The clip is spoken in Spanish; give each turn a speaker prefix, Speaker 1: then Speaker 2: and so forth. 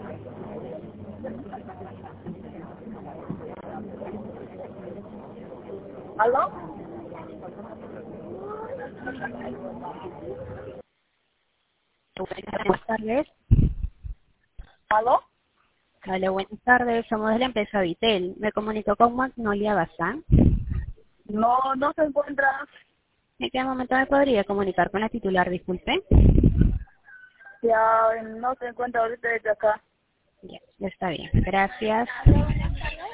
Speaker 1: ¿Aló?
Speaker 2: Buenas tardes.
Speaker 1: ¿Aló?
Speaker 2: Hola, buenas tardes. Somos de la empresa Vitel. Me comunico con Magnolia Bazán.
Speaker 1: No, no se encuentra.
Speaker 2: ¿En qué momento me podría comunicar con la titular? Disculpe.
Speaker 1: Ya no se encuentra ahorita desde acá.
Speaker 2: Ya está bien. Gracias.